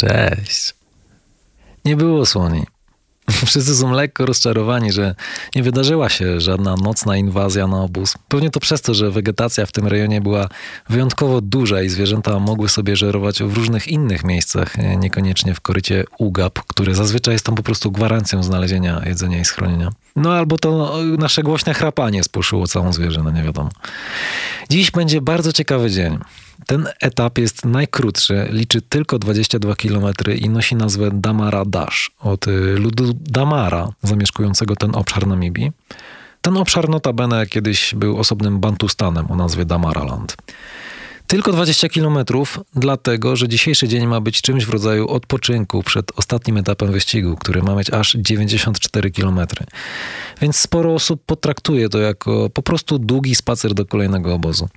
Cześć. Nie było słoni. Wszyscy są lekko rozczarowani, że nie wydarzyła się żadna nocna inwazja na obóz. Pewnie to przez to, że wegetacja w tym rejonie była wyjątkowo duża i zwierzęta mogły sobie żerować w różnych innych miejscach, niekoniecznie w korycie UGAP, które zazwyczaj jest tam po prostu gwarancją znalezienia jedzenia i schronienia. No albo to nasze głośne chrapanie spłoszyło całą zwierzynę, nie wiadomo. Dziś będzie bardzo ciekawy dzień. Ten etap jest najkrótszy, liczy tylko 22 km i nosi nazwę Damara Dash od ludu Damara zamieszkującego ten obszar Namibii. Ten obszar notabene kiedyś był osobnym Bantustanem o nazwie Damaraland. Tylko 20 km, dlatego że dzisiejszy dzień ma być czymś w rodzaju odpoczynku przed ostatnim etapem wyścigu, który ma mieć aż 94 km. Więc sporo osób potraktuje to jako po prostu długi spacer do kolejnego obozu.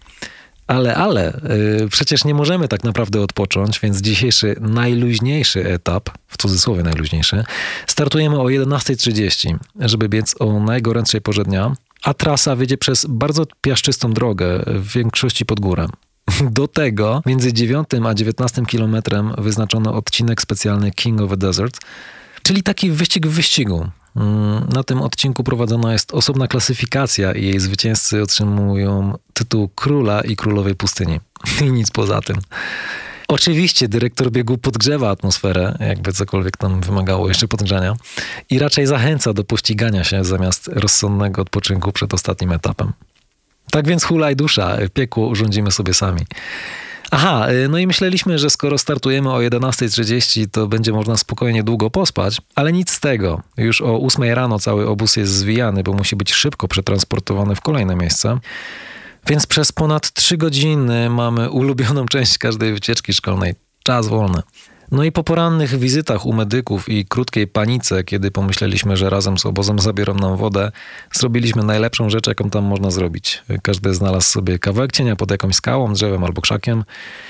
Ale, przecież nie możemy tak naprawdę odpocząć, więc dzisiejszy najluźniejszy etap, w cudzysłowie najluźniejszy, startujemy o 11:30, żeby biec o najgorętszej porze dnia, a trasa wiedzie przez bardzo piaszczystą drogę, w większości pod górę. Do tego między 9 a 19 kilometrem wyznaczono odcinek specjalny King of the Desert, czyli taki wyścig w wyścigu. Na tym odcinku prowadzona jest osobna klasyfikacja i jej zwycięzcy otrzymują tytuł króla i królowej pustyni. I nic poza tym. Oczywiście dyrektor biegu podgrzewa atmosferę, jakby cokolwiek tam wymagało jeszcze podgrzania i raczej zachęca do pościgania się zamiast rozsądnego odpoczynku przed ostatnim etapem. Tak więc hulaj dusza, piekło urządzimy sobie sami. Aha, no i myśleliśmy, że skoro startujemy o 11:30, to będzie można spokojnie długo pospać, ale nic z tego. Już o 8 rano cały obóz jest zwijany, bo musi być szybko przetransportowany w kolejne miejsce. Więc przez ponad 3 godziny mamy ulubioną część każdej wycieczki szkolnej. Czas wolny. No i po porannych wizytach u medyków i krótkiej panice, kiedy pomyśleliśmy, że razem z obozem zabiorą nam wodę, zrobiliśmy najlepszą rzecz, jaką tam można zrobić. Każdy znalazł sobie kawałek cienia pod jakąś skałą, drzewem albo krzakiem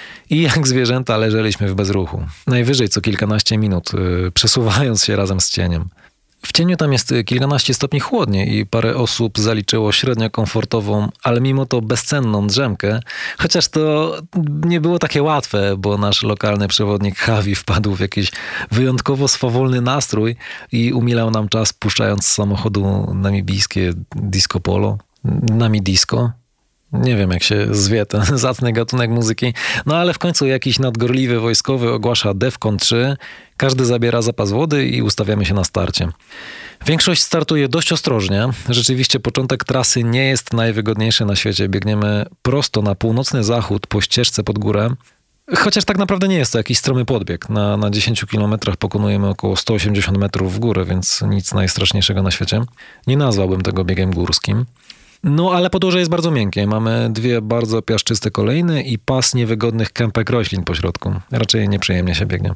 i jak zwierzęta leżeliśmy w bezruchu. Najwyżej co kilkanaście minut, przesuwając się razem z cieniem. W cieniu tam jest kilkanaście stopni chłodniej i parę osób zaliczyło średnio komfortową, ale mimo to bezcenną drzemkę, chociaż to nie było takie łatwe, bo nasz lokalny przewodnik Javi wpadł w jakiś wyjątkowo swawolny nastrój i umilał nam czas puszczając z samochodu namibijskie disco polo, Namidisco. Nie wiem, jak się zwie ten zacny gatunek muzyki. No ale w końcu jakiś nadgorliwy wojskowy ogłasza DEFCON 3. Każdy zabiera zapas wody i ustawiamy się na starcie. Większość startuje dość ostrożnie. Rzeczywiście początek trasy nie jest najwygodniejszy na świecie. Biegniemy prosto na północny zachód po ścieżce pod górę. Chociaż tak naprawdę nie jest to jakiś stromy podbieg. Na 10 kilometrach pokonujemy około 180 metrów w górę, więc nic najstraszniejszego na świecie. Nie nazwałbym tego biegiem górskim. No, ale podłoże jest bardzo miękkie. Mamy 2 bardzo piaszczyste kolejny i pas niewygodnych kępek roślin po środku. Raczej nieprzyjemnie się biegnie.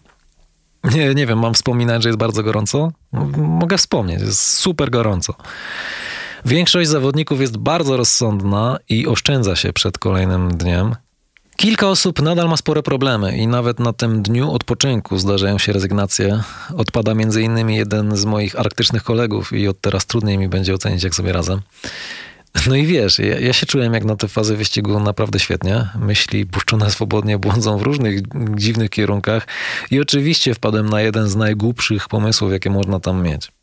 Nie wiem, mam wspominać, że jest bardzo gorąco? Mogę wspomnieć, jest super gorąco. Większość zawodników jest bardzo rozsądna i oszczędza się przed kolejnym dniem. Kilka osób nadal ma spore problemy i nawet na tym dniu odpoczynku zdarzają się rezygnacje. Odpada m.in. jeden z moich arktycznych kolegów i od teraz trudniej mi będzie ocenić, jak sobie radzę. No i wiesz, ja się czułem jak na tę fazę wyścigu naprawdę świetnie. Myśli puszczone swobodnie błądzą w różnych dziwnych kierunkach i oczywiście wpadłem na jeden z najgłupszych pomysłów, jakie można tam mieć.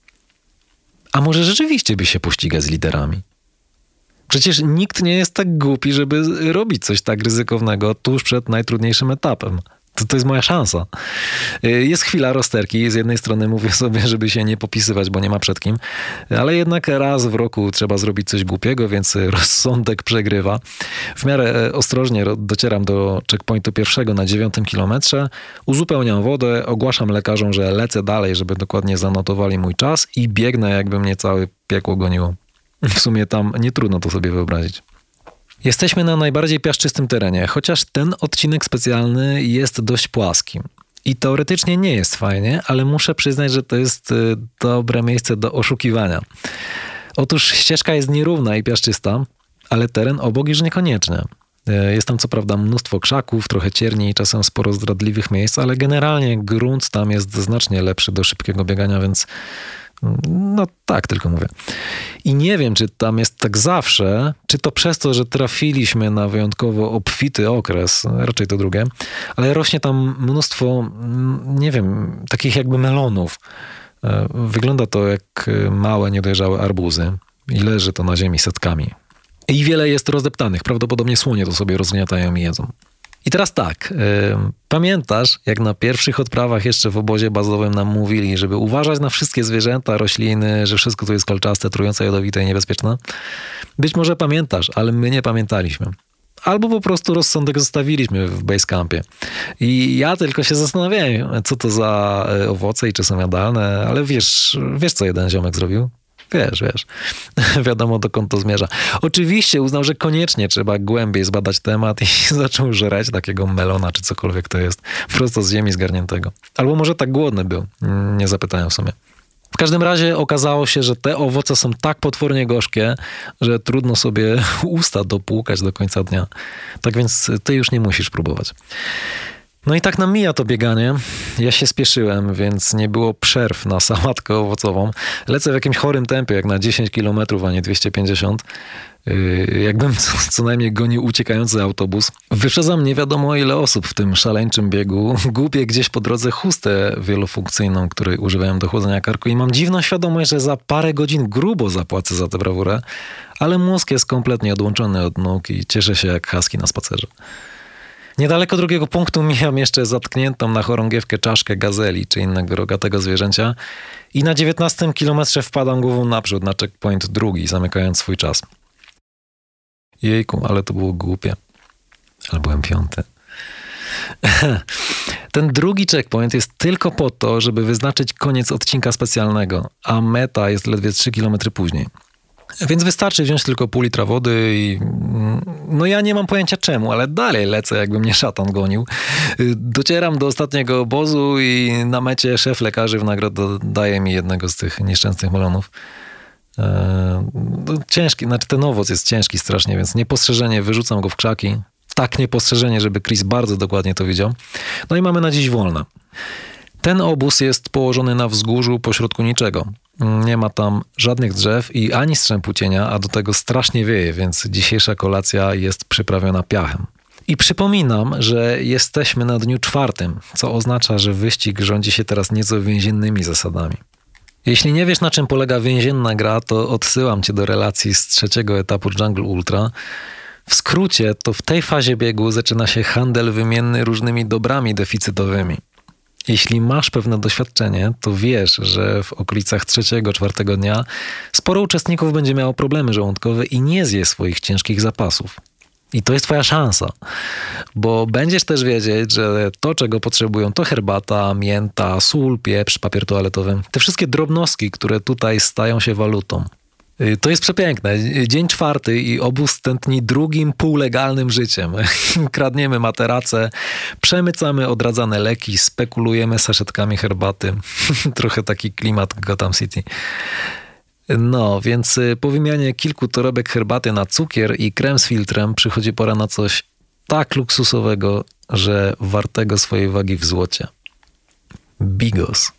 A może rzeczywiście by się pościgać z liderami? Przecież nikt nie jest tak głupi, żeby robić coś tak ryzykownego tuż przed najtrudniejszym etapem. To jest moja szansa. Jest chwila rozterki. Z jednej strony mówię sobie, żeby się nie popisywać, bo nie ma przed kim, ale jednak raz w roku trzeba zrobić coś głupiego, więc rozsądek przegrywa. W miarę ostrożnie docieram do checkpointu pierwszego na 9 kilometrze, uzupełniam wodę, ogłaszam lekarzom, że lecę dalej, żeby dokładnie zanotowali mój czas i biegnę, jakby mnie całe piekło goniło. W sumie tam nie trudno to sobie wyobrazić. Jesteśmy na najbardziej piaszczystym terenie, chociaż ten odcinek specjalny jest dość płaski. I teoretycznie nie jest fajnie, ale muszę przyznać, że to jest dobre miejsce do oszukiwania. Otóż ścieżka jest nierówna i piaszczysta, ale teren obok już niekoniecznie. Jest tam co prawda mnóstwo krzaków, trochę cierni i czasem sporo zdradliwych miejsc, ale generalnie grunt tam jest znacznie lepszy do szybkiego biegania, więc No tak, tylko mówię. I nie wiem, czy tam jest tak zawsze, czy to przez to, że trafiliśmy na wyjątkowo obfity okres, raczej to drugie, ale rośnie tam mnóstwo, nie wiem, takich jakby melonów. Wygląda to jak małe, niedojrzałe arbuzy i leży to na ziemi setkami. I wiele jest rozdeptanych. Prawdopodobnie słonie to sobie rozgniatają i jedzą. I teraz tak, pamiętasz, jak na pierwszych odprawach jeszcze w obozie bazowym nam mówili, żeby uważać na wszystkie zwierzęta, rośliny, że wszystko tu jest kolczaste, trujące, jadowite i niebezpieczne? Być może pamiętasz, ale my nie pamiętaliśmy. Albo po prostu rozsądek zostawiliśmy w basecampie. I ja tylko się zastanawiałem, co to za owoce i czy są jadalne, ale wiesz co jeden ziomek zrobił? Wiesz. Wiadomo, dokąd to zmierza. Oczywiście uznał, że koniecznie trzeba głębiej zbadać temat i zaczął żreć takiego melona, czy cokolwiek to jest, prosto z ziemi zgarniętego. Albo może tak głodny był, nie zapytałem w sumie. W każdym razie okazało się, że te owoce są tak potwornie gorzkie, że trudno sobie usta dopłukać do końca dnia. Tak więc ty już nie musisz próbować. No i tak nam mija to bieganie. Ja się spieszyłem, więc nie było przerw na sałatkę owocową. Lecę w jakimś chorym tempie, jak na 10 km, a nie 250. Jakbym co najmniej gonił uciekający autobus. Wyprzedzam nie wiadomo ile osób w tym szaleńczym biegu. Gubię gdzieś po drodze chustę wielofunkcyjną, której używałem do chłodzenia karku i mam dziwną świadomość, że za parę godzin grubo zapłacę za tę brawurę, ale mózg jest kompletnie odłączony od nóg i cieszę się jak husky na spacerze. Niedaleko drugiego punktu mijam jeszcze zatkniętą na chorągiewkę czaszkę gazeli czy innego rogatego zwierzęcia i na 19 kilometrze wpadam głową naprzód na checkpoint drugi, zamykając swój czas. Jejku, ale to było głupie. Ale byłem piąty. Ten drugi checkpoint jest tylko po to, żeby wyznaczyć koniec odcinka specjalnego, a meta jest ledwie 3 km później. Więc wystarczy wziąć tylko pół litra wody i... No ja nie mam pojęcia czemu, ale dalej lecę, jakby mnie szatan gonił. Docieram do ostatniego obozu i na mecie szef lekarzy w nagrodę daje mi jednego z tych nieszczęsnych melonów. Ciężki, znaczy ten owoc jest ciężki strasznie, więc niepostrzeżenie wyrzucam go w krzaki. Tak niepostrzeżenie, żeby Chris bardzo dokładnie to widział. No i mamy na dziś wolne. Ten obóz jest położony na wzgórzu pośrodku niczego. Nie ma tam żadnych drzew i ani strzępu cienia, a do tego strasznie wieje, więc dzisiejsza kolacja jest przyprawiona piachem. I przypominam, że jesteśmy na dniu 4, co oznacza, że wyścig rządzi się teraz nieco więziennymi zasadami. Jeśli nie wiesz, na czym polega więzienna gra, to odsyłam cię do relacji z 3. etapu Jungle Ultra. W skrócie, to w tej fazie biegu zaczyna się handel wymienny różnymi dobrami deficytowymi. Jeśli masz pewne doświadczenie, to wiesz, że w okolicach 3-4 dnia sporo uczestników będzie miało problemy żołądkowe i nie zje swoich ciężkich zapasów. I to jest twoja szansa, bo będziesz też wiedzieć, że to, czego potrzebują, to herbata, mięta, sól, pieprz, papier toaletowy. Te wszystkie drobnostki, które tutaj stają się walutą. To jest przepiękne. Dzień 4 i obóz tętni drugim półlegalnym życiem. Kradniemy materace, przemycamy odradzane leki, spekulujemy saszetkami herbaty. Trochę taki klimat Gotham City. No, więc po wymianie kilku torebek herbaty na cukier i krem z filtrem przychodzi pora na coś tak luksusowego, że wartego swojej wagi w złocie. Bigos.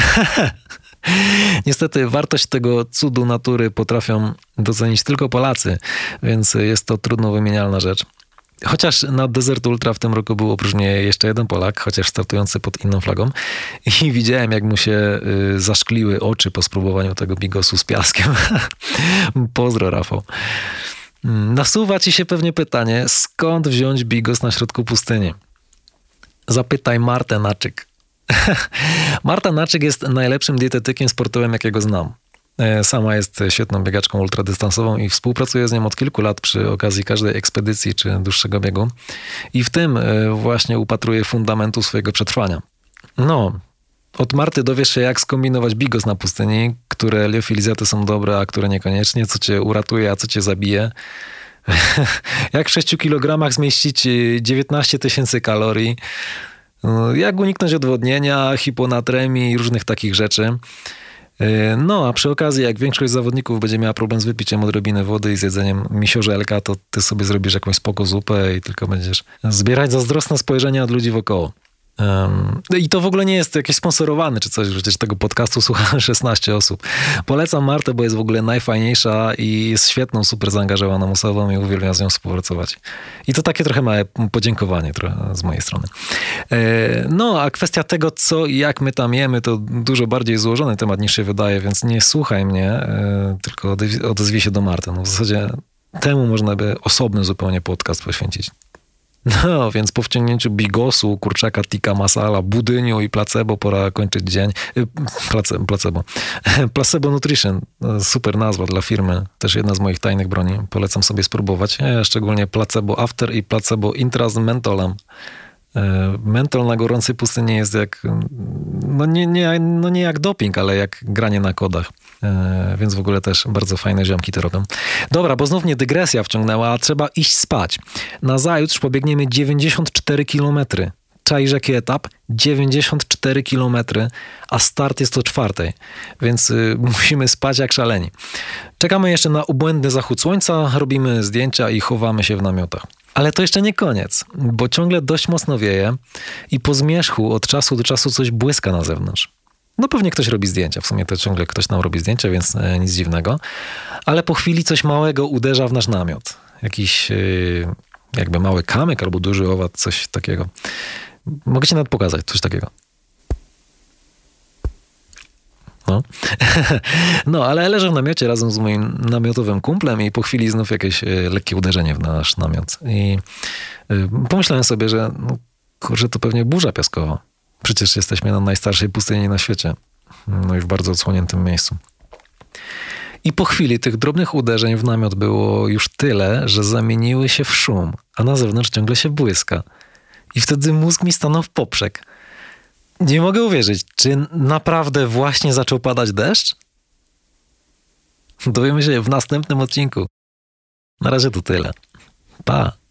Niestety wartość tego cudu natury potrafią docenić tylko Polacy, więc jest to trudno wymienialna rzecz. Chociaż na Desert Ultra w tym roku był oprócz mnie jeszcze jeden Polak, chociaż startujący pod inną flagą i widziałem, jak mu się zaszkliły oczy po spróbowaniu tego bigosu z piaskiem. Pozdro, Rafał. Nasuwa ci się pewnie pytanie, skąd wziąć bigos na środku pustyni? Zapytaj Martę Naczyk. Marta Naczyk jest najlepszym dietetykiem sportowym, jakiego znam. Sama jest świetną biegaczką ultradystansową i współpracuje z nią od kilku lat przy okazji każdej ekspedycji czy dłuższego biegu. I w tym właśnie upatruje fundamentu swojego przetrwania. No, od Marty dowiesz się, jak skombinować bigos na pustyni, które liofilizaty są dobre, a które niekoniecznie, co cię uratuje, a co cię zabije. Jak w 6 kilogramach zmieścić 19 000 kalorii. Jak uniknąć odwodnienia, hiponatremii i różnych takich rzeczy. No, a przy okazji, jak większość zawodników będzie miała problem z wypiciem odrobiny wody i z jedzeniem misiorzelka, to ty sobie zrobisz jakąś spoko zupę i tylko będziesz zbierać zazdrosne spojrzenia od ludzi wokoło. I to w ogóle nie jest jakieś sponsorowane czy coś, przecież tego podcastu słucha 16 osób. Polecam Martę, bo jest w ogóle najfajniejsza i jest świetną, super zaangażowaną osobą i uwielbiam z nią współpracować. I to takie trochę małe podziękowanie trochę z mojej strony. No, a kwestia tego, co i jak my tam jemy, to dużo bardziej złożony temat niż się wydaje, więc nie słuchaj mnie, tylko odezwij się do Marty. No, w zasadzie temu można by osobny zupełnie podcast poświęcić. No, więc po wciągnięciu bigosu, kurczaka tikka masala, budyniu i placebo pora kończyć dzień. Placebo. Placebo Nutrition. Super nazwa dla firmy. Też jedna z moich tajnych broni. Polecam sobie spróbować. Szczególnie placebo after i placebo intra z mentolem. Mentol na gorącej pustyni jest jak, nie jak doping, ale jak granie na kodach. Więc w ogóle też bardzo fajne ziomki to robią. Dobra, bo znów mnie dygresja wciągnęła, a trzeba iść spać. Nazajutrz pobiegniemy 94 km. Czaisz jaki etap? 94 km, a start jest o 4:00, więc musimy spać jak szaleni. Czekamy jeszcze na ubłędny zachód słońca, robimy zdjęcia i chowamy się w namiotach. Ale to jeszcze nie koniec, bo ciągle dość mocno wieje i po zmierzchu od czasu do czasu coś błyska na zewnątrz. No pewnie ktoś robi zdjęcia, w sumie to ciągle ktoś nam robi zdjęcia, więc nic dziwnego. Ale po chwili coś małego uderza w nasz namiot. Jakiś jakby mały kamyk albo duży owad, coś takiego. Mogę ci nawet pokazać coś takiego. No, ale leżę w namiocie razem z moim namiotowym kumplem i po chwili znów jakieś lekkie uderzenie w nasz namiot. I pomyślałem sobie, że kurczę, to pewnie burza piaskowa. Przecież jesteśmy na najstarszej pustyni na świecie. No i w bardzo odsłoniętym miejscu. I po chwili tych drobnych uderzeń w namiot było już tyle, że zamieniły się w szum, a na zewnątrz ciągle się błyska. I wtedy mózg mi stanął w poprzek. Nie mogę uwierzyć, czy naprawdę właśnie zaczął padać deszcz? Dowiemy się w następnym odcinku. Na razie to tyle. Pa!